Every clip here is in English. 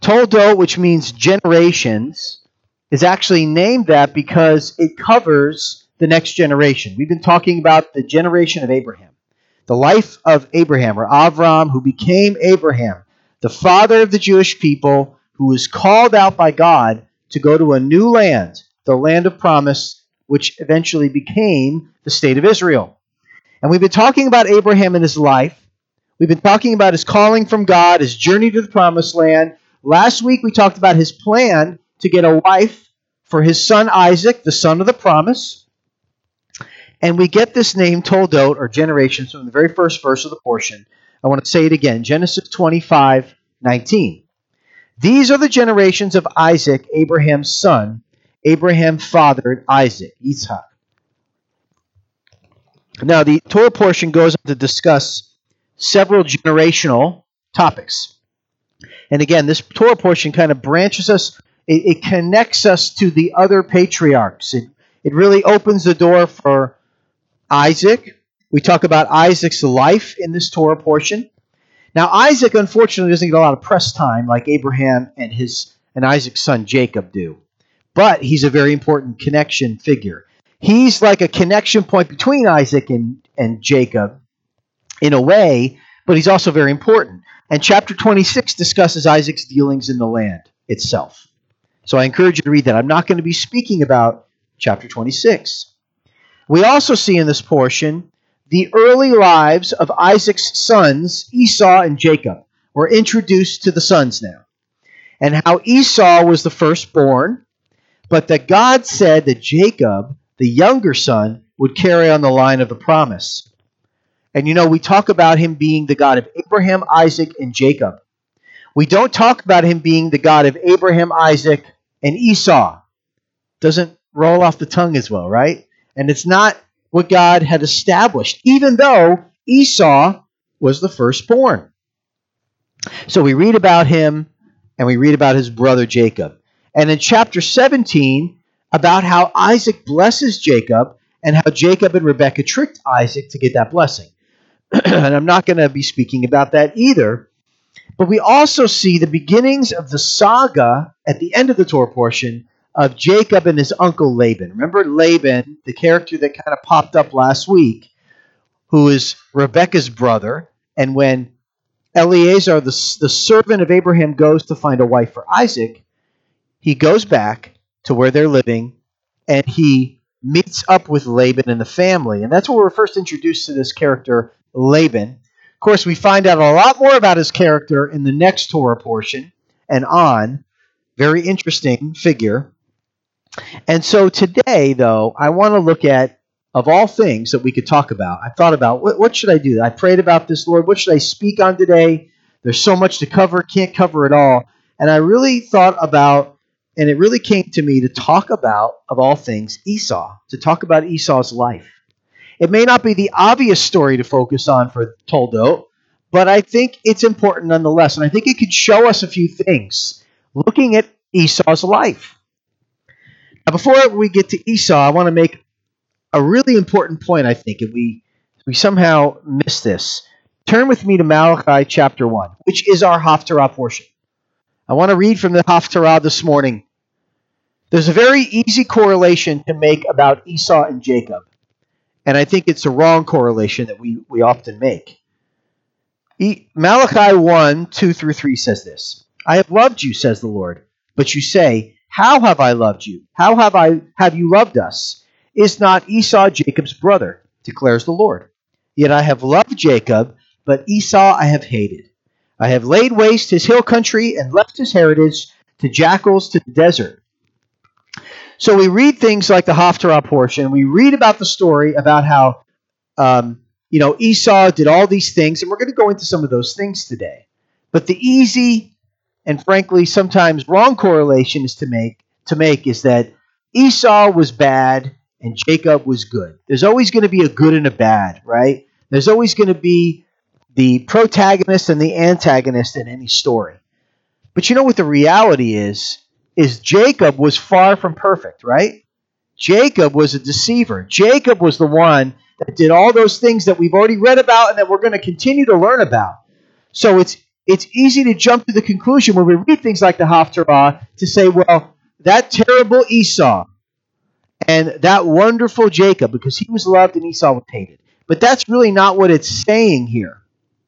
Toldot, which means generations, is actually named that because it covers the next generation. We've been talking about the generation of Abraham, the life of Abraham, or Avram, who became Abraham, the father of the Jewish people, who was called out by God to go to a new land, the land of promise, which eventually became the state of Israel. And we've been talking about Abraham and his life. We've been talking about his calling from God, his journey to the promised land. Last week we talked about his plan to get a wife for his son Isaac, the son of the promise. And we get this name Toldot, or generations, from the very first verse of the portion. I want to say it again, Genesis 25:19. These are the generations of Isaac, Abraham's son. Abraham fathered Isaac, Yitzhak. Now, the Torah portion goes on to discuss several generational topics. And again, this Torah portion kind of branches us, it connects us to the other patriarchs. It really opens the door for Isaac. We talk about Isaac's life in this Torah portion. Now, Isaac, unfortunately, doesn't get a lot of press time like Abraham and Isaac's son Jacob do. But he's a very important connection figure. He's like a connection point between Isaac and Jacob in a way, but he's also very important. And chapter 26 discusses Isaac's dealings in the land itself. So I encourage you to read that. I'm not going to be speaking about chapter 26. We also see in this portion the early lives of Isaac's sons, Esau and Jacob. We're introduced to the sons now. And how Esau was the firstborn, but that God said that Jacob, the younger son, would carry on the line of the promise. And we talk about him being the God of Abraham, Isaac, and Jacob. We don't talk about him being the God of Abraham, Isaac, and Esau. Doesn't roll off the tongue as well, right? And it's not what God had established, even though Esau was the firstborn. So we read about him, and we read about his brother Jacob. And in chapter 17, about how Isaac blesses Jacob, and how Jacob and Rebekah tricked Isaac to get that blessing. And I'm not going to be speaking about that either. But we also see the beginnings of the saga at the end of the Torah portion of Jacob and his uncle Laban. Remember Laban, the character that kind of popped up last week, who is Rebekah's brother. And when Eliezer, the servant of Abraham, goes to find a wife for Isaac, he goes back to where they're living, and he meets up with Laban and the family. And that's where we're first introduced to this character, Laban. Of course, we find out a lot more about his character in the next Torah portion and on. Very interesting figure. And so today, though, I want to look at, of all things that we could talk about, I thought about, what should I do? I prayed about this, Lord. What should I speak on today? There's so much to cover, can't cover it all. And I really thought about, and it really came to me to talk about, of all things, Esau, to talk about Esau's life. It may not be the obvious story to focus on for Toldot, but I think it's important nonetheless. And I think it could show us a few things looking at Esau's life. Now, before we get to Esau, I want to make a really important point, I think, and we somehow miss this. Turn with me to Malachi chapter 1, which is our Haftarah portion. I want to read from the Haftarah this morning. There's a very easy correlation to make about Esau and Jacob, and I think it's a wrong correlation that we often make. Malachi 1, 2 through 3 says this. I have loved you, says the Lord, but you say, how have I loved you? How have you loved us? Is not Esau Jacob's brother, declares the Lord. Yet I have loved Jacob, but Esau I have hated. I have laid waste his hill country and left his heritage to jackals to the desert. So we read things like the Haftarah portion. We read about the story about how Esau did all these things, and we're going to go into some of those things today. But the easy and frankly sometimes wrong correlation is to make is that Esau was bad and Jacob was good. There's always going to be a good and a bad, right? There's always going to be the protagonist and the antagonist in any story. But you know what the reality is Jacob was far from perfect, right? Jacob was a deceiver. Jacob was the one that did all those things that we've already read about and that we're going to continue to learn about. So it's easy to jump to the conclusion when we read things like the Haftarah to say, well, that terrible Esau and that wonderful Jacob, because he was loved and Esau was hated. But that's really not what it's saying here.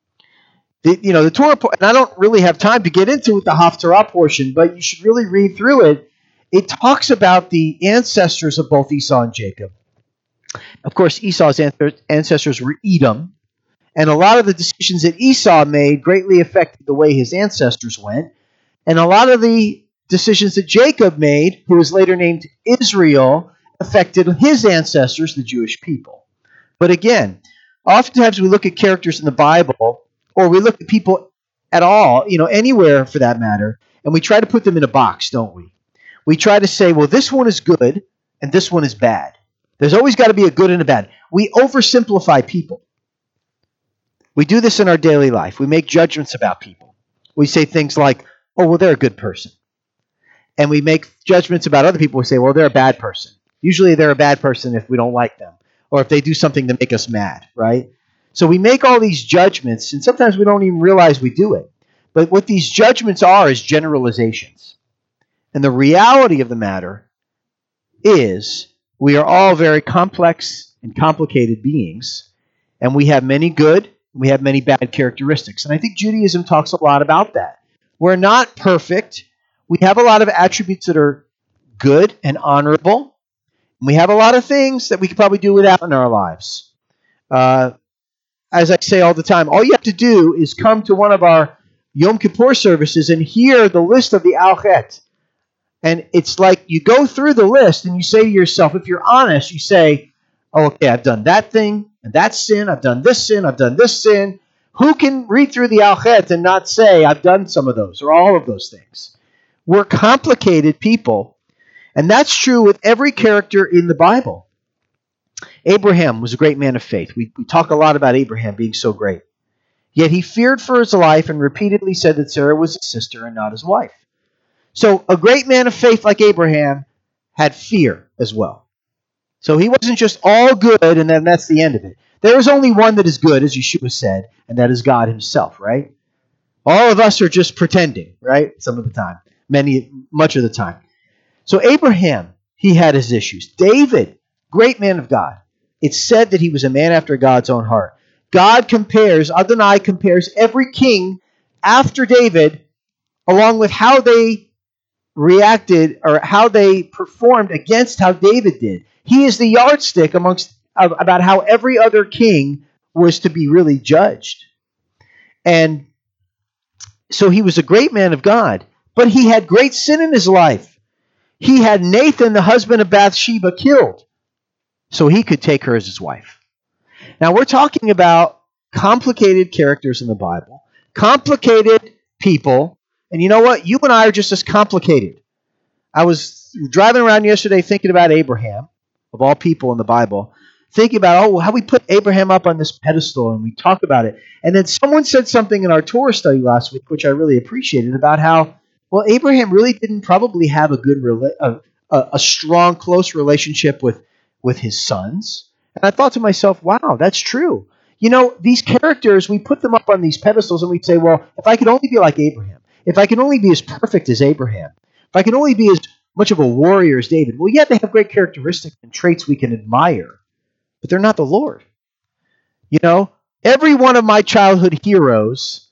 The Torah, and I don't really have time to get into the Haftarah portion, but you should really read through it. It talks about the ancestors of both Esau and Jacob. Of course, Esau's ancestors were Edom, and a lot of the decisions that Esau made greatly affected the way his ancestors went, and a lot of the decisions that Jacob made, who was later named Israel, affected his ancestors, the Jewish people. But again, oftentimes we look at characters in the Bible, or we look at people at all, anywhere for that matter, and we try to put them in a box, don't we? We try to say, well, this one is good, and this one is bad. There's always got to be a good and a bad. We oversimplify people. We do this in our daily life. We make judgments about people. We say things like, oh, well, they're a good person. And we make judgments about other people. We say, well, they're a bad person. Usually they're a bad person if we don't like them, or if they do something to make us mad, right? So we make all these judgments, and sometimes we don't even realize we do it. But what these judgments are is generalizations. And the reality of the matter is we are all very complex and complicated beings, and we have many good, and we have many bad characteristics. And I think Judaism talks a lot about that. We're not perfect. We have a lot of attributes that are good and honorable. And we have a lot of things that we could probably do without in our lives. As I say all the time, all you have to do is come to one of our Yom Kippur services and hear the list of the Al-Chet. And it's like you go through the list and you say to yourself, if you're honest, you say, oh, okay, I've done that thing and that sin. I've done this sin. I've done this sin. Who can read through the Al-Chet and not say, I've done some of those or all of those things? We're complicated people. And that's true with every character in the Bible. Abraham was a great man of faith. We talk a lot about Abraham being so great. Yet he feared for his life and repeatedly said that Sarah was his sister and not his wife. So a great man of faith like Abraham had fear as well. So he wasn't just all good and then that's the end of it. There is only one that is good, as Yeshua said, and that is God himself, right? All of us are just pretending, right? Some of the time. Much of the time. So Abraham, he had his issues. David, great man of God. It's said that he was a man after God's own heart. Adonai compares every king after David along with how they reacted or how they performed against how David did. He is the yardstick about how every other king was to be really judged. And so he was a great man of God, but he had great sin in his life. He had Nathan, the husband of Bathsheba, killed so he could take her as his wife. Now we're talking about complicated characters in the Bible, complicated people, and you know what? You and I are just as complicated. I was driving around yesterday thinking about Abraham, of all people in the Bible, thinking about, how we put Abraham up on this pedestal, and we talk about it. And then someone said something in our Torah study last week, which I really appreciated, about how, well, Abraham really didn't probably have a strong, close relationship with his sons. And I thought to myself, wow, that's true. These characters, we put them up on these pedestals, and we say, well, if I could only be like Abraham, if I could only be as perfect as Abraham, if I could only be as much of a warrior as David, well, yeah, they have great characteristics and traits we can admire, but they're not the Lord. Every one of my childhood heroes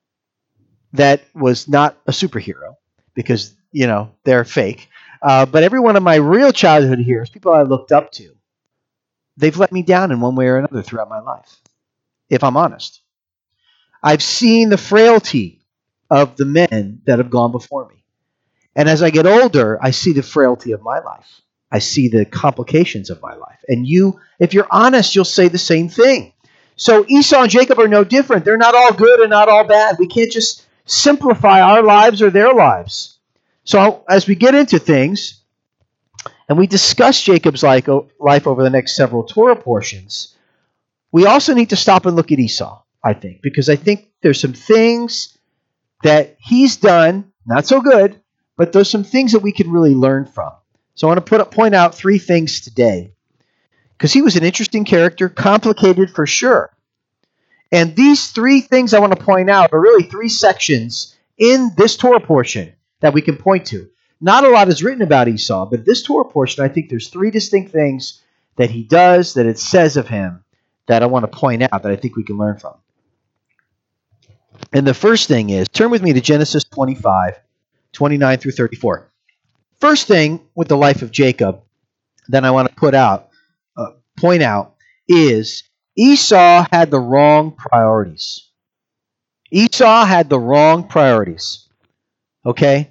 that was not a superhero, because, they're fake, but every one of my real childhood heroes, people I looked up to, they've let me down in one way or another throughout my life, if I'm honest. I've seen the frailty of the men that have gone before me. And as I get older, I see the frailty of my life. I see the complications of my life. And you, if you're honest, you'll say the same thing. So Esau and Jacob are no different. They're not all good and not all bad. We can't just simplify our lives or their lives. So as we get into things, and we discuss Jacob's life over the next several Torah portions, we also need to stop and look at Esau, I think, because I think there's some things that he's done, not so good, but there's some things that we can really learn from. So I want to point out 3 things today, because he was an interesting character, complicated for sure. And these three things I want to point out are really three sections in this Torah portion that we can point to. Not a lot is written about Esau, but this Torah portion, I think there's three distinct things that he does, that it says of him, that I want to point out, that I think we can learn from. And the first thing is, turn with me to Genesis 25, 29 through 34. First thing with the life of Jacob that I want to point out, is Esau had the wrong priorities. Esau had the wrong priorities. Okay?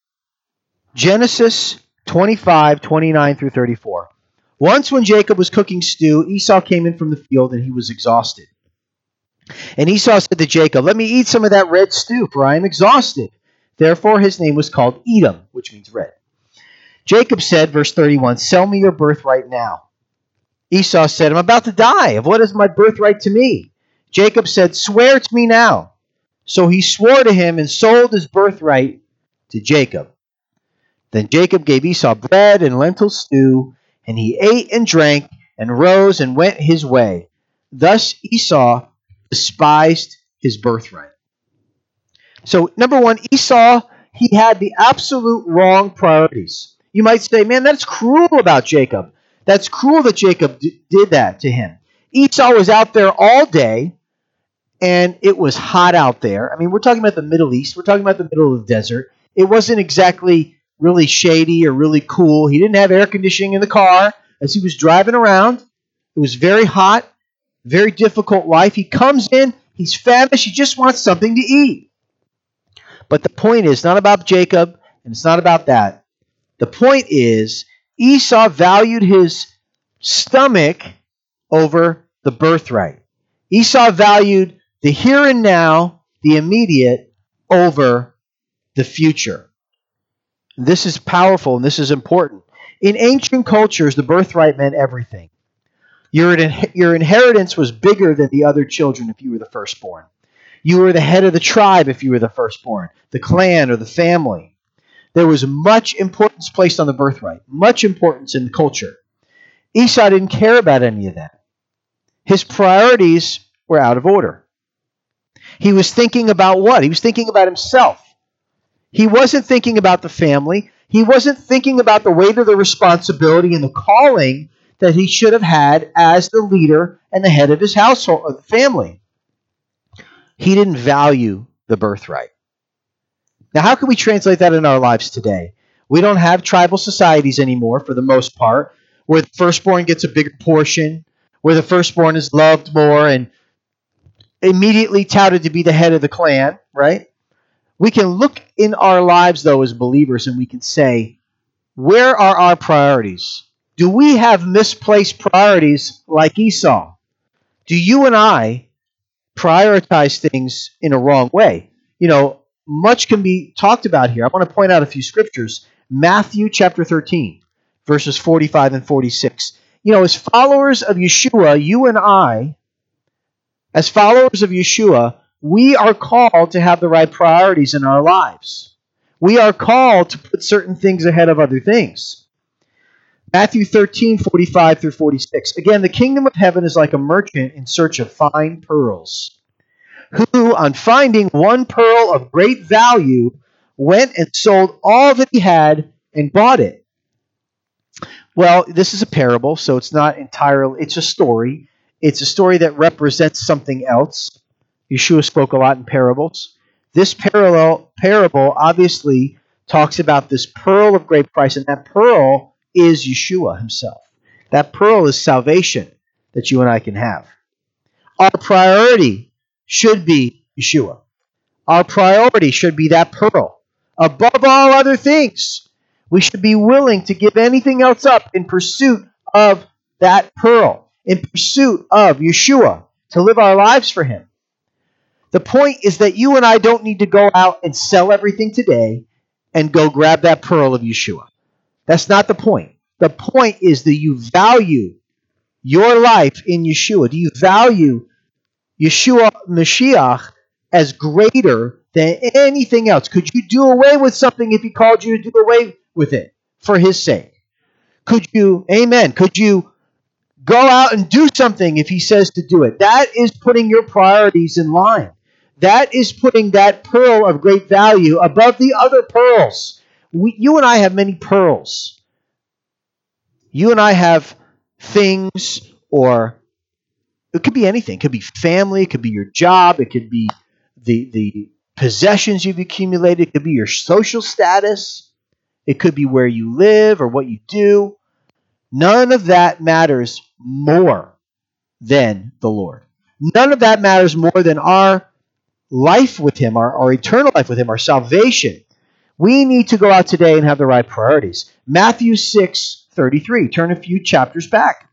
Genesis 25, 29 through 34. Once when Jacob was cooking stew, Esau came in from the field and he was exhausted. And Esau said to Jacob, "Let me eat some of that red stew, for I am exhausted." Therefore his name was called Edom, which means red. Jacob said, verse 31, "Sell me your birthright now." Esau said, "I'm about to die. Of what is my birthright to me?" Jacob said, "Swear to me now." So he swore to him and sold his birthright to Jacob. Then Jacob gave Esau bread and lentil stew, and he ate and drank and rose and went his way. Thus Esau despised his birthright. So, number one, Esau, he had the absolute wrong priorities. You might say, man, that's cruel about Jacob. That's cruel that Jacob did that to him. Esau was out there all day, and it was hot out there. I mean, we're talking about the Middle East. We're talking about the middle of the desert. It wasn't exactly really shady or really cool. He didn't have air conditioning in the car as he was driving around. It was very hot, very difficult life. He comes in, he's famished, he just wants something to eat. But the point is not about Jacob, and it's not about that. The point is Esau valued his stomach over the birthright. Esau valued the here and now, the immediate, over the future. This is powerful and this is important. In ancient cultures, the birthright meant everything. Your inheritance was bigger than the other children if you were the firstborn. You were the head of the tribe if you were the firstborn, the clan or the family. There was much importance placed on the birthright, much importance in the culture. Esau didn't care about any of that. His priorities were out of order. He was thinking about what? He was thinking about himself. He wasn't thinking about the family. He wasn't thinking about the weight of the responsibility and the calling that he should have had as the leader and the head of his household, or the family. He didn't value the birthright. Now, how can we translate that in our lives today? We don't have tribal societies anymore, for the most part, where the firstborn gets a bigger portion, where the firstborn is loved more and immediately touted to be the head of the clan, right? We can look in our lives, though, as believers, and we can say, where are our priorities? Do we have misplaced priorities like Esau? Do you and I prioritize things in a wrong way? You know, much can be talked about here. I want to point out a few scriptures. Matthew chapter 13, verses 45 and 46. You know, as followers of Yeshua, you and I, as followers of Yeshua, we are called to have the right priorities in our lives. We are called to put certain things ahead of other things. Matthew 13, 45 through 46. Again, the kingdom of heaven is like a merchant in search of fine pearls, who, on finding one pearl of great value, went and sold all that he had and bought it. Well, this is a parable, so it's not entirely, it's a story. It's a story that represents something else. Yeshua spoke a lot in parables. This parable obviously talks about this pearl of great price, and that pearl is Yeshua himself. That pearl is salvation that you and I can have. Our priority should be Yeshua. Our priority should be that pearl. Above all other things, we should be willing to give anything else up in pursuit of that pearl, in pursuit of Yeshua, to live our lives for him. The point is that you and I don't need to go out and sell everything today and go grab that pearl of Yeshua. That's not the point. The point is that you value your life in Yeshua. Do you value Yeshua Mashiach as greater than anything else? Could you do away with something if he called you to do away with it for his sake? Could you, amen, could you Go out and do something if he says to do it. That is putting your priorities in line. That is putting that pearl of great value above the other pearls. You and I have many pearls. You and I have things, or it could be anything. It could be family. It could be your job. It could be the possessions you've accumulated. It could be your social status. It could be where you live or what you do. None of that matters more than the Lord. None of that matters more than our life with him, our eternal life with him, our salvation. We need to go out today and have the right priorities. Matthew 6:33. Turn a few chapters back.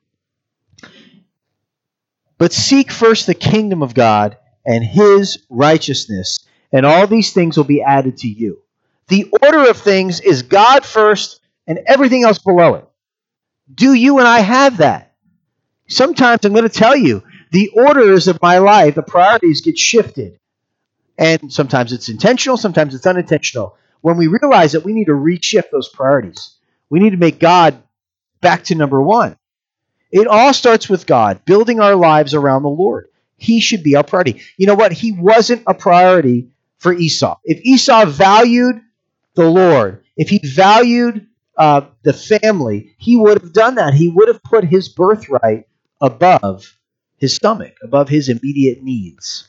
But seek first the kingdom of God and his righteousness, and all these things will be added to you. The order of things is God first and everything else below it. Do you and I have that? Sometimes I'm going to tell you, the orders of my life, the priorities get shifted. And sometimes it's intentional, sometimes it's unintentional. When we realize that we need to reshift those priorities, we need to make God back to number one. It all starts with God, building our lives around the Lord. He should be our priority. You know what? He wasn't a priority for Esau. If Esau valued the Lord, if he valued the family, he would have done that. He would have put his birthright above his stomach, above his immediate needs.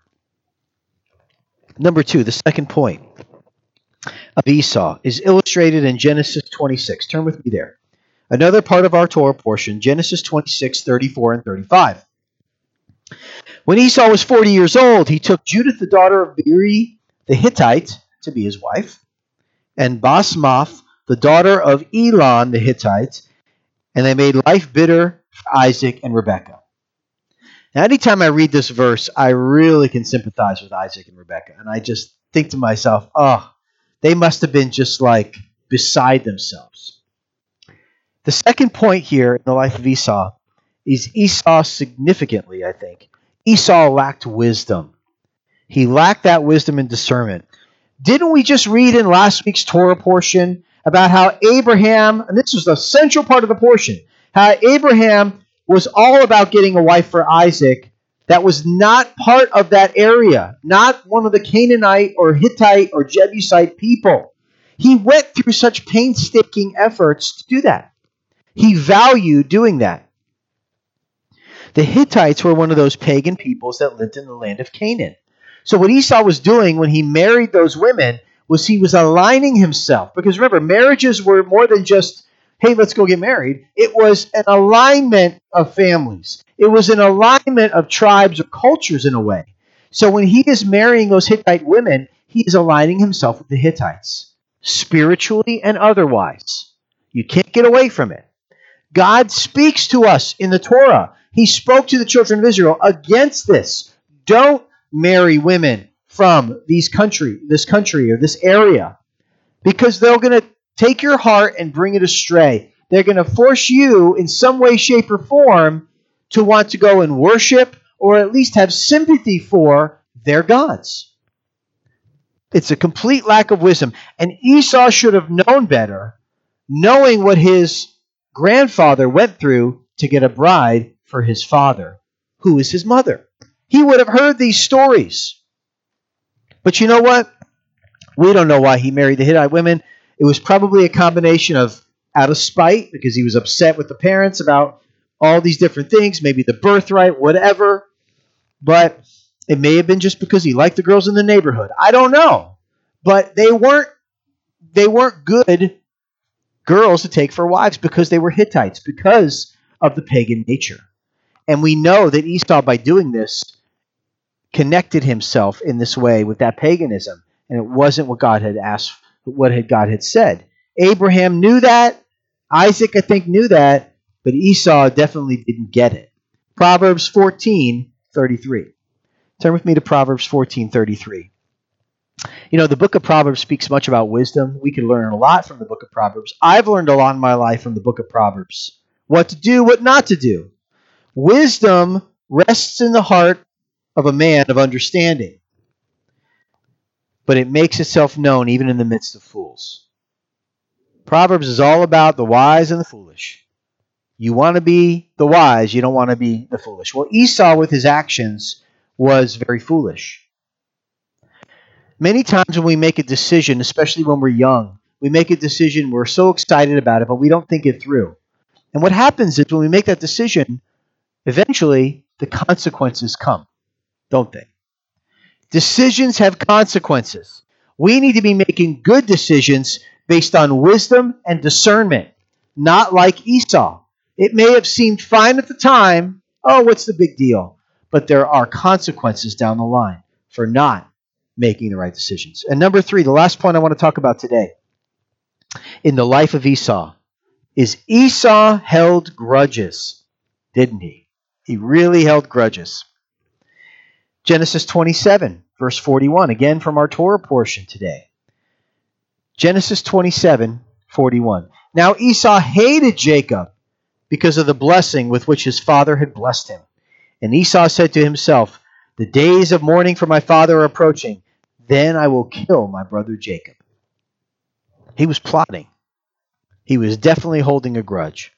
Number two, the second point of Esau is illustrated in Genesis 26. Turn with me there. Another part of our Torah portion, Genesis 26, 34 and 35. When Esau was 40 years old, he took Judith, the daughter of Beeri the Hittite, to be his wife, and Basmath, the daughter of Elon the Hittite, and they made life bitter for Isaac and Rebekah. Now, anytime I read this verse, I really can sympathize with Isaac and Rebekah, and I just think to myself, oh, they must have been just like beside themselves. The second point here in the life of Esau is Esau significantly, I think. Esau lacked wisdom. He lacked that wisdom and discernment. Didn't we just read in last week's Torah portion about how Abraham, and this was the central part of the portion, how Abraham was all about getting a wife for Isaac that was not part of that area, not one of the Canaanite or Hittite or Jebusite people. He went through such painstaking efforts to do that. He valued doing that. The Hittites were one of those pagan peoples that lived in the land of Canaan. So what Esau was doing when he married those women was he was aligning himself. Because remember, marriages were more than just, hey, let's go get married. It was an alignment of families. It was an alignment of tribes or cultures in a way. So when he is marrying those Hittite women, he is aligning himself with the Hittites, spiritually and otherwise. You can't get away from it. God speaks to us in the Torah. He spoke to the children of Israel against this. Don't marry women from this country or this area, because they're going to take your heart and bring it astray. They're going to force you in some way, shape, or form to want to go and worship or at least have sympathy for their gods. It's a complete lack of wisdom. And Esau should have known better, knowing what his grandfather went through to get a bride for his father, who is his mother. He would have heard these stories. But you know what? We don't know why he married the Hittite women. It was probably a combination of out of spite, because he was upset with the parents about all these different things, maybe the birthright, whatever. But it may have been just because he liked the girls in the neighborhood. I don't know. But they weren't good girls to take for wives because they were Hittites, because of the pagan nature. And we know that Esau, by doing this, connected himself in this way with that paganism. And it wasn't what God had asked, what God had said. Abraham knew that. Isaac, I think, knew that. But Esau definitely didn't get it. Proverbs 14:33. Turn with me to Proverbs 14:33. You know, the book of Proverbs speaks much about wisdom. We can learn a lot from the book of Proverbs. I've learned a lot in my life from the book of Proverbs. What to do, what not to do. Wisdom rests in the heart of a man of understanding, but it makes itself known even in the midst of fools. Proverbs is all about the wise and the foolish. You want to be the wise, you don't want to be the foolish. Well, Esau, with his actions, was very foolish. Many times when we make a decision, especially when we're young, we make a decision, we're so excited about it, but we don't think it through. And what happens is when we make that decision, eventually the consequences come, don't they? Decisions have consequences. We need to be making good decisions based on wisdom and discernment, not like Esau. It may have seemed fine at the time. Oh, what's the big deal? But there are consequences down the line for not making the right decisions. And number 3, the last point I want to talk about today in the life of Esau is Esau held grudges, didn't he? He really held grudges. Genesis 27, verse 41, again from our Torah portion today. Genesis 27, 41. Now Esau hated Jacob because of the blessing with which his father had blessed him. And Esau said to himself, the days of mourning for my father are approaching. Then I will kill my brother Jacob. He was plotting. He was definitely holding a grudge.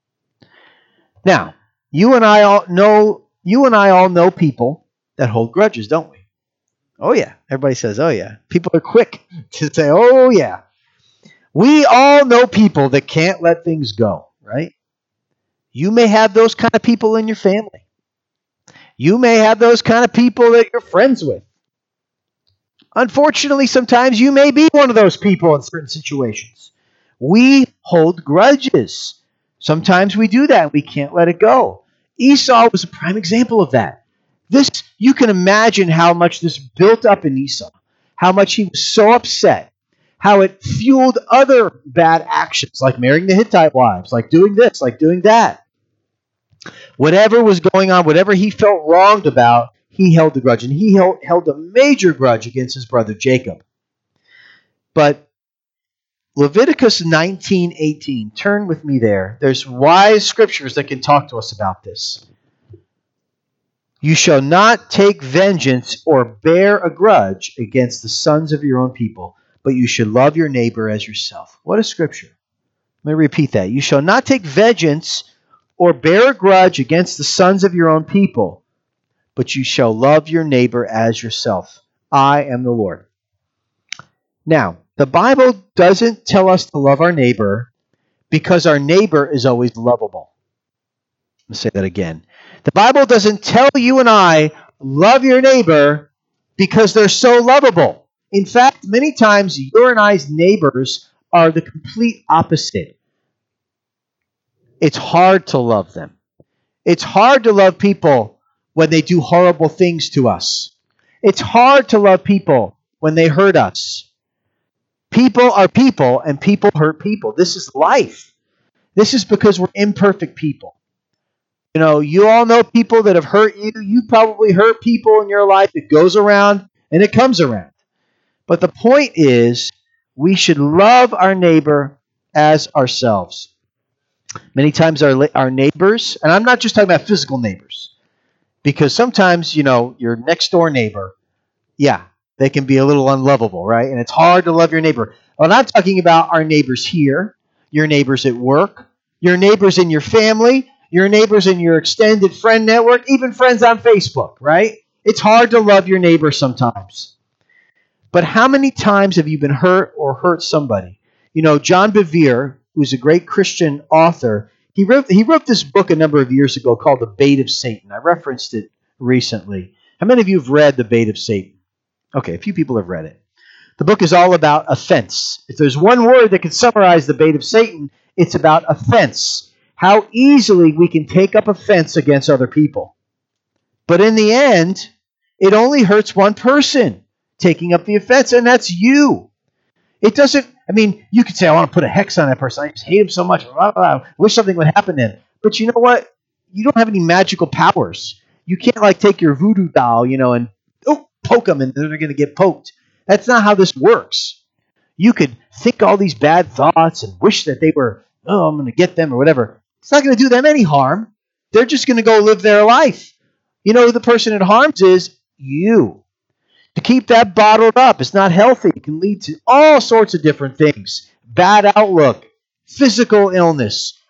Now, you and I all know people that hold grudges, don't we? Oh yeah. Everybody says, oh yeah. People are quick to say, oh yeah. We all know people that can't let things go, right? You may have those kind of people in your family. You may have those kind of people that you're friends with. Unfortunately, sometimes you may be one of those people in certain situations. We hold grudges. Sometimes we do that. We can't let it go. Esau was a prime example of that. You can imagine how much this built up in Esau, how much he was so upset, how it fueled other bad actions, like marrying the Hittite wives, like doing this, like doing that. Whatever was going on, whatever he felt wronged about, he held the grudge. And he held a major grudge against his brother Jacob. But Leviticus 19:18, turn with me there. There's wise scriptures that can talk to us about this. You shall not take vengeance or bear a grudge against the sons of your own people, but you should love your neighbor as yourself. What is scripture? Let me repeat that. You shall not take vengeance or bear a grudge against the sons of your own people, but you shall love your neighbor as yourself. I am the Lord. Now, the Bible doesn't tell us to love our neighbor because our neighbor is always lovable. Let me say that again. The Bible doesn't tell you and I, love your neighbor because they're so lovable. In fact, many times your and I's neighbors are the complete opposite. It's hard to love them. It's hard to love people when they do horrible things to us. It's hard to love people when they hurt us. People are people, and people hurt people. This is life. This is because we're imperfect people. You know, you all know people that have hurt you. You probably hurt people in your life. It goes around and it comes around. But the point is, we should love our neighbor as ourselves. Many times our neighbors, and I'm not just talking about physical neighbors, because sometimes, your next door neighbor, yeah, they can be a little unlovable, right? And it's hard to love your neighbor. Well, I'm talking about our neighbors here, your neighbors at work, your neighbors in your family, your neighbors in your extended friend network, even friends on Facebook, right? It's hard to love your neighbor sometimes. But how many times have you been hurt or hurt somebody? John Bevere, who's a great Christian author, he wrote this book a number of years ago called The Bait of Satan. I referenced it recently. How many of you have read The Bait of Satan? Okay, a few people have read it. The book is all about offense. If there's one word that can summarize The Bait of Satan, it's about offense. How easily we can take up offense against other people. But in the end, it only hurts one person taking up the offense, and that's you. It doesn't, you could say, I want to put a hex on that person. I just hate him so much. I wish something would happen to him. But you know what? You don't have any magical powers. You can't take your voodoo doll, and poke them and they're going to get poked. That's not how this works. You could think all these bad thoughts and wish that they were, I'm going to get them or whatever. It's not going to do them any harm. They're just going to go live their life. Who the person it harms is? You. To keep that bottled up, it's not healthy. It can lead to all sorts of different things. Bad outlook, physical illness,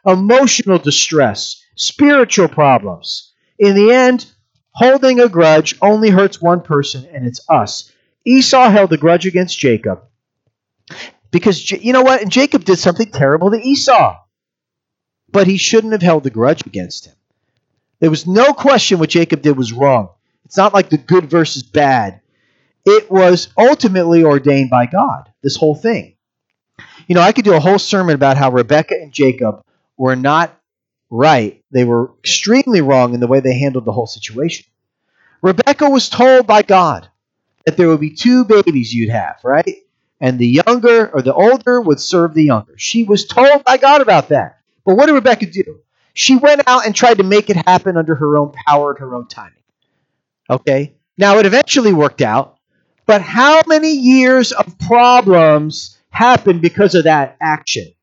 emotional distress, spiritual problems. In the end, holding a grudge only hurts one person, and it's us. Esau held a grudge against Jacob because, you know what? And Jacob did something terrible to Esau, but he shouldn't have held a grudge against him. There was no question what Jacob did was wrong. It's not like the good versus bad. It was ultimately ordained by God, this whole thing. You know, I could do a whole sermon about how Rebekah and Jacob were not right. They were extremely wrong in the way they handled the whole situation. Rebekah was told by God that there would be two babies you'd have, right? And the younger or the older would serve the younger. She was told by God about that. But what did Rebekah do? She went out and tried to make it happen under her own power and her own timing. Okay? Now, it eventually worked out, but how many years of problems happened because of that action?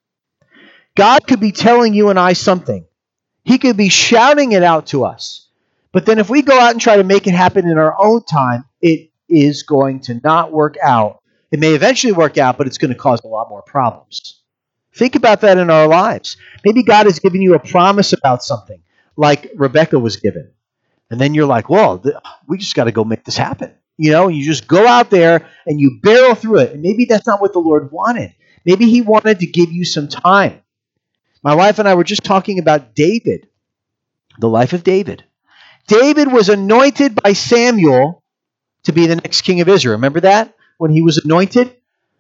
God could be telling you and I something. He could be shouting it out to us. But then if we go out and try to make it happen in our own time, it is going to not work out. It may eventually work out, but it's going to cause a lot more problems. Think about that in our lives. Maybe God has given you a promise about something, like Rebekah was given. And then you're like, well, we just got to go make this happen. You know, you just go out there and you barrel through it. And maybe that's not what the Lord wanted. Maybe he wanted to give you some time. My wife and I were just talking about David, the life of David. David was anointed by Samuel to be the next king of Israel. Remember that? When he was anointed?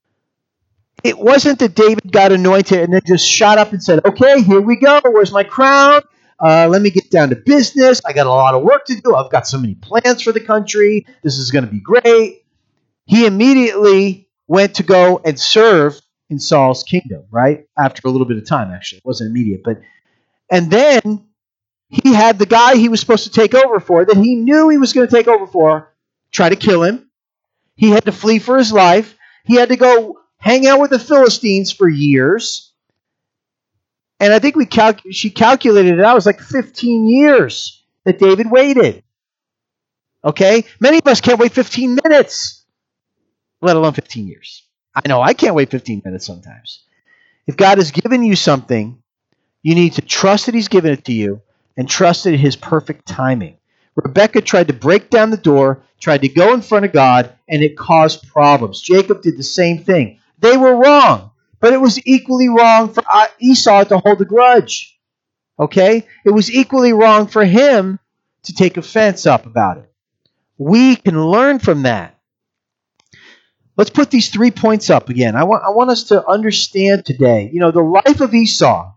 It wasn't that David got anointed and then just shot up and said, okay, here we go. Where's my crown? Let me get down to business. I got a lot of work to do. I've got so many plans for the country. This is going to be great. He immediately went to go and serve in Saul's kingdom, right? After a little bit of time, actually. It wasn't immediate. And then he had the guy he was supposed to take over for, that he knew he was going to take over for, try to kill him. He had to flee for his life. He had to go hang out with the Philistines for years. And I think she calculated it out. It was like 15 years that David waited. Okay? Many of us can't wait 15 minutes, let alone 15 years. I know I can't wait 15 minutes sometimes. If God has given you something, you need to trust that he's given it to you and trust in his perfect timing. Rebekah tried to break down the door, tried to go in front of God, and it caused problems. Jacob did the same thing. They were wrong, but it was equally wrong for Esau to hold a grudge. Okay? It was equally wrong for him to take offense up about it. We can learn from that. Let's put these 3 points up again. I want us to understand today, you know, the life of Esau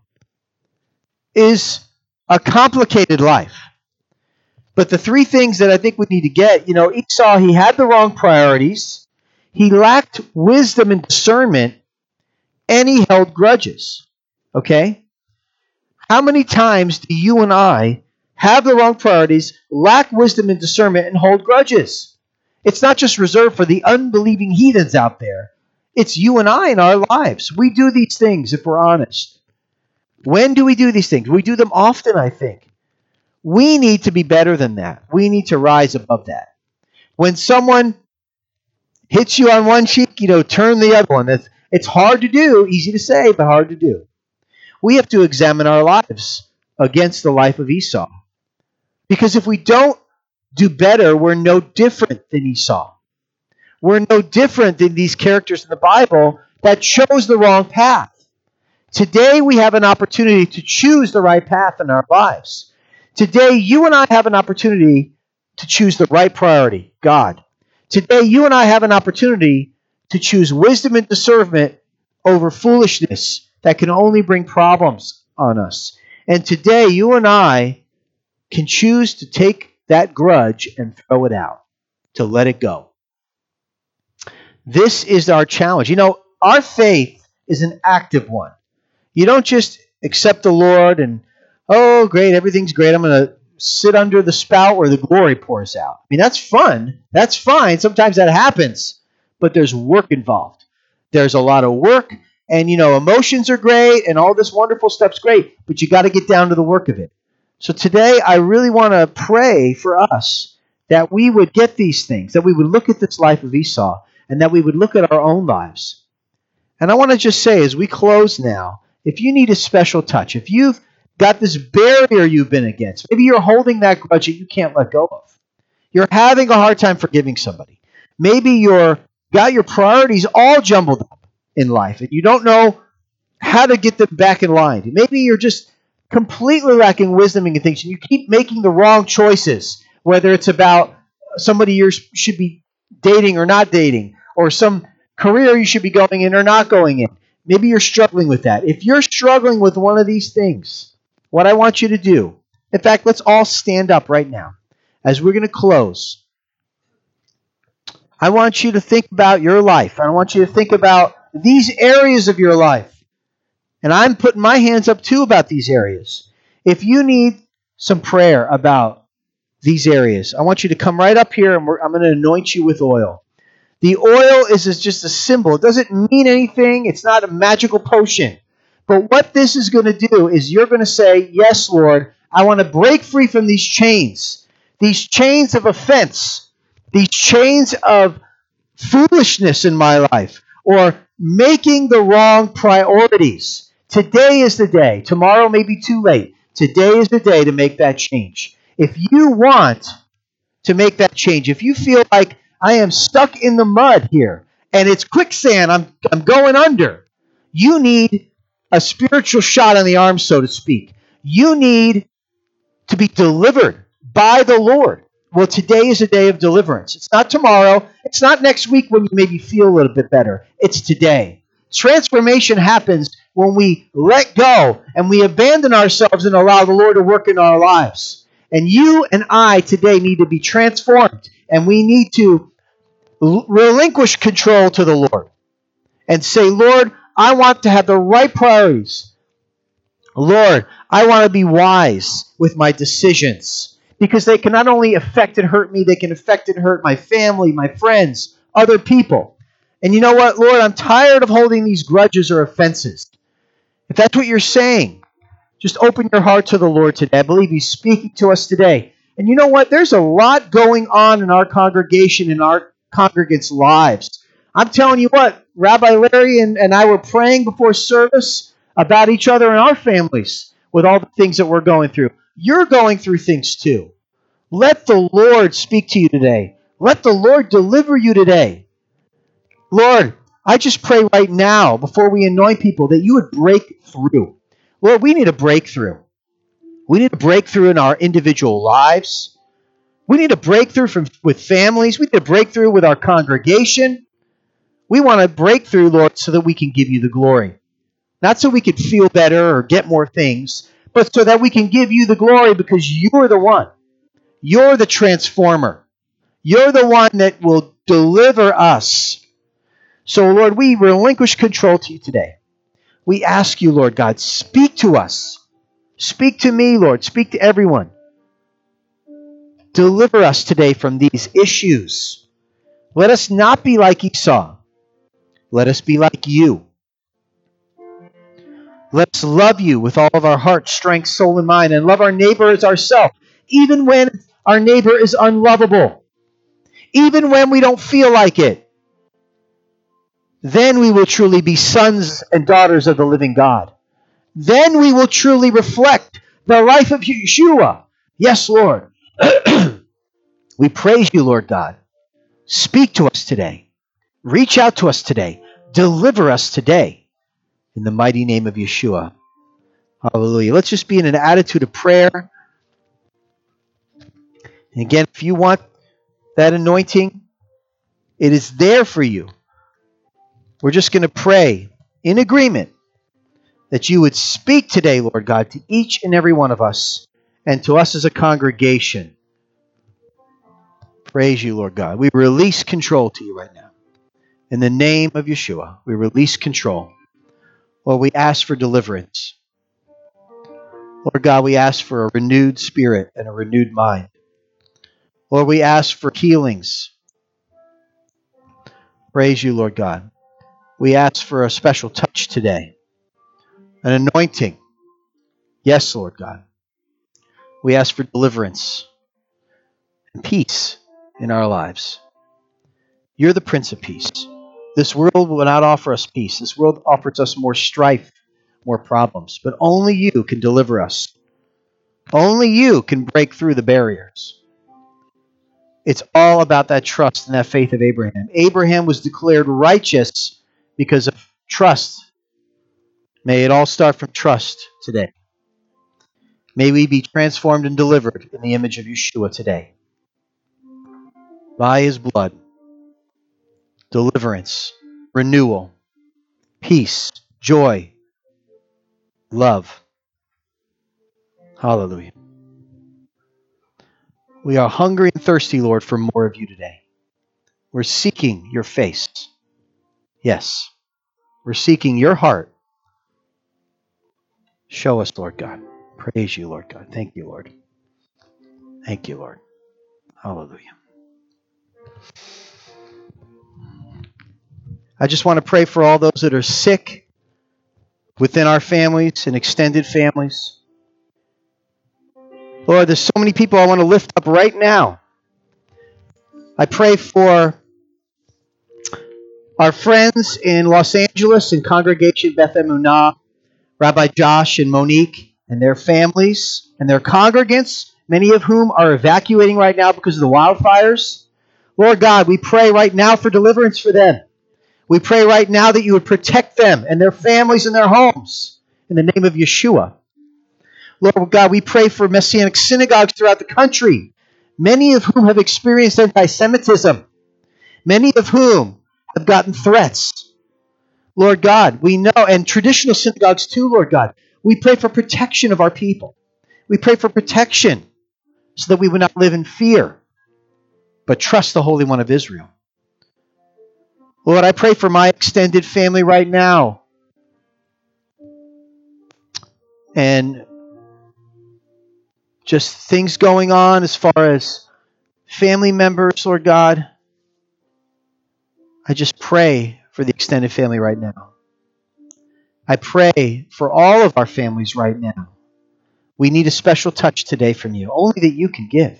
is a complicated life. But the 3 things that I think we need to get, you know, Esau, he had the wrong priorities, he lacked wisdom and discernment, and he held grudges. Okay? How many times do you and I have the wrong priorities, lack wisdom and discernment, and hold grudges? It's not just reserved for the unbelieving heathens out there. It's you and I in our lives. We do these things if we're honest. When do we do these things? We do them often, I think. We need to be better than that. We need to rise above that. When someone hits you on one cheek, you know, turn the other one. It's hard to do, easy to say, but hard to do. We have to examine our lives against the life of Esau. Because if we don't do better, we're no different than Esau. We're no different than these characters in the Bible that chose the wrong path. Today we have an opportunity to choose the right path in our lives. Today you and I have an opportunity to choose the right priority, God. Today you and I have an opportunity to choose wisdom and discernment over foolishness that can only bring problems on us. And today you and I can choose to take that grudge and throw it out, to let it go. This is our challenge. You know, our faith is an active one. You don't just accept the Lord and, oh, great, everything's great. I'm going to sit under the spout where the glory pours out. I mean, that's fun. That's fine. Sometimes that happens. But there's work involved. There's a lot of work. And, you know, emotions are great and all this wonderful stuff's great. But you got to get down to the work of it. So today, I really want to pray for us that we would get these things, that we would look at this life of Esau, and that we would look at our own lives. And I want to just say, as we close now, if you need a special touch, if you've got this barrier you've been against, maybe you're holding that grudge that you can't let go of. You're having a hard time forgiving somebody. Maybe you're got your priorities all jumbled up in life and you don't know how to get them back in line. Maybe you're just completely lacking wisdom in things and you keep making the wrong choices, whether it's about somebody you should be dating or not dating, or some career you should be going in or not going in. Maybe you're struggling with that. If you're struggling with one of these things, what I want you to do, in fact, let's all stand up right now as we're going to close. I want you to think about your life. I want you to think about these areas of your life. And I'm putting my hands up too about these areas. If you need some prayer about these areas, I want you to come right up here and I'm going to anoint you with oil. The oil is just a symbol. It doesn't mean anything. It's not a magical potion. But what this is going to do is you're going to say, yes, Lord, I want to break free from these chains of offense, these chains of foolishness in my life, or making the wrong priorities. Today is the day. Tomorrow may be too late. Today is the day to make that change. If you want to make that change, if you feel like I am stuck in the mud here and it's quicksand, I'm going under, you need a spiritual shot on the arm, so to speak. You need to be delivered by the Lord. Well, today is a day of deliverance. It's not tomorrow. It's not next week when you maybe feel a little bit better. It's today. Transformation happens when we let go and we abandon ourselves and allow the Lord to work in our lives. And you and I today need to be transformed, and we need to relinquish control to the Lord and say, Lord, I want to have the right priorities. Lord, I want to be wise with my decisions, because they can not only affect and hurt me, they can affect and hurt my family, my friends, other people. And you know what, Lord, I'm tired of holding these grudges or offenses. If that's what you're saying, just open your heart to the Lord today. I believe He's speaking to us today. And you know what? There's a lot going on in our congregation, in our congregants' lives. I'm telling you what, Rabbi Larry and I were praying before service about each other and our families with all the things that we're going through. You're going through things too. Let the Lord speak to you today. Let the Lord deliver you today. Lord, I just pray right now, before we anoint people, that you would break through. Lord, we need a breakthrough. We need a breakthrough in our individual lives. We need a breakthrough with families. We need a breakthrough with our congregation. We want a breakthrough, Lord, so that we can give you the glory. Not so we can feel better or get more things, but so that we can give you the glory, because you're the one. You're the transformer. You're the one that will deliver us. So, Lord, we relinquish control to you today. We ask you, Lord God, speak to us. Speak to me, Lord. Speak to everyone. Deliver us today from these issues. Let us not be like Esau. Let us be like you. Let us love you with all of our heart, strength, soul, and mind, and love our neighbor as ourselves, even when our neighbor is unlovable, even when we don't feel like it. Then we will truly be sons and daughters of the living God. Then we will truly reflect the life of Yeshua. Yes, Lord. We praise you, Lord God. Speak to us today. Reach out to us today. Deliver us today. In the mighty name of Yeshua. Hallelujah. Let's just be in an attitude of prayer. And again, if you want that anointing, it is there for you. We're just going to pray in agreement that you would speak today, Lord God, to each and every one of us and to us as a congregation. Praise you, Lord God. We release control to you right now. In the name of Yeshua, we release control. Lord, we ask for deliverance. Lord God, we ask for a renewed spirit and a renewed mind. Lord, we ask for healings. Praise you, Lord God. We ask for a special touch today, an anointing. Yes, Lord God. We ask for deliverance and peace in our lives. You're the Prince of Peace. This world will not offer us peace. This world offers us more strife, more problems. But only you can deliver us. Only you can break through the barriers. It's all about that trust and that faith of Abraham. Abraham was declared righteous because of trust. May it all start from trust today. May we be transformed and delivered in the image of Yeshua today. By his blood, deliverance, renewal, peace, joy, love. Hallelujah. We are hungry and thirsty, Lord, for more of you today. We're seeking your face. Yes. We're seeking your heart. Show us, Lord God. Praise you, Lord God. Thank you, Lord. Thank you, Lord. Hallelujah. I just want to pray for all those that are sick within our families and extended families. Lord, there's so many people I want to lift up right now. I pray for our friends in Los Angeles in Congregation Beth Emunah, Rabbi Josh and Monique and their families and their congregants, many of whom are evacuating right now because of the wildfires. Lord God, we pray right now for deliverance for them. We pray right now that you would protect them and their families and their homes in the name of Yeshua. Lord God, we pray for Messianic synagogues throughout the country, many of whom have experienced anti-Semitism, many of whom have gotten threats. Lord God, we know, and traditional synagogues too, Lord God, we pray for protection of our people. We pray for protection so that we would not live in fear, but trust the Holy One of Israel. Lord, I pray for my extended family right now. And just things going on as far as family members, Lord God. I just pray for the extended family right now. I pray for all of our families right now. We need a special touch today from you, only that you can give.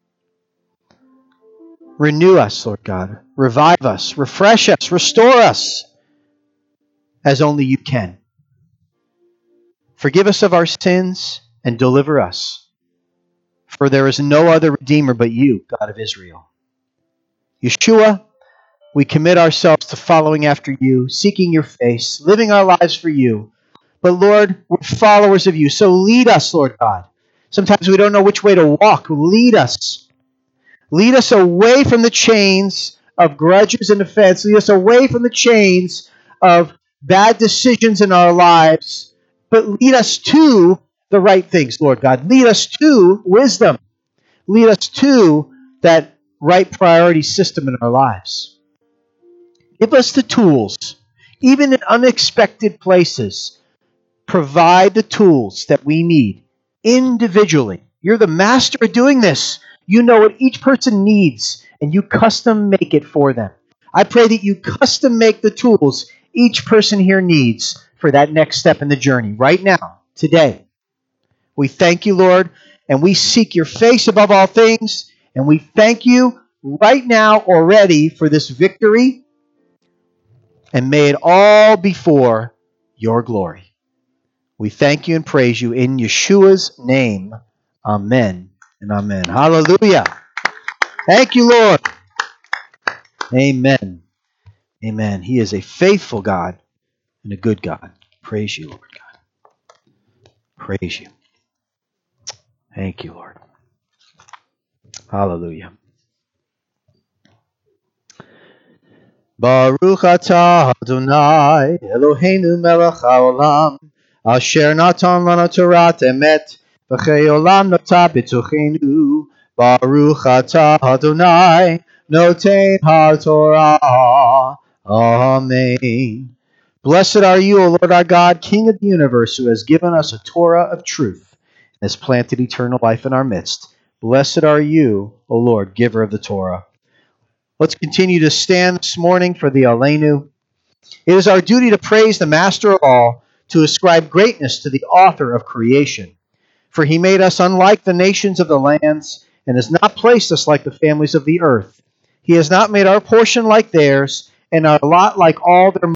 Renew us, Lord God. Revive us, refresh us, restore us as only you can. Forgive us of our sins and deliver us. For there is no other Redeemer but you, God of Israel. Yeshua, we commit ourselves to following after you, seeking your face, living our lives for you. But Lord, we're followers of you, so lead us, Lord God. Sometimes we don't know which way to walk. Lead us. Lead us away from the chains of grudges and offense. Lead us away from the chains of bad decisions in our lives. But lead us to the right things, Lord God. Lead us to wisdom. Lead us to that right priority system in our lives. Give us the tools, even in unexpected places. Provide the tools that we need individually. You're the master at doing this. You know what each person needs, and you custom make it for them. I pray that you custom make the tools each person here needs for that next step in the journey right now, today. We thank you, Lord, and we seek your face above all things, and we thank you right now already for this victory, and may it all be for your glory. We thank you and praise you in Yeshua's name. Amen and amen. Hallelujah. Thank you, Lord. Amen. Amen. He is a faithful God and a good God. Praise you, Lord God. Praise you. Thank you, Lord. Hallelujah. Baruch atah Adonai Eloheinu melech haolam asher natan lana Torat emet v'chei olam nota b'tochenu. Baruch atah Adonai noten haTorah. Amen. Blessed are you, O Lord our God, King of the universe, who has given us a Torah of truth and has planted eternal life in our midst. Blessed are you, O Lord, giver of the Torah. Let's continue to stand this morning for the Aleinu. It is our duty to praise the Master of all, to ascribe greatness to the author of creation. For he made us unlike the nations of the lands, and has not placed us like the families of the earth. He has not made our portion like theirs, and our lot like all their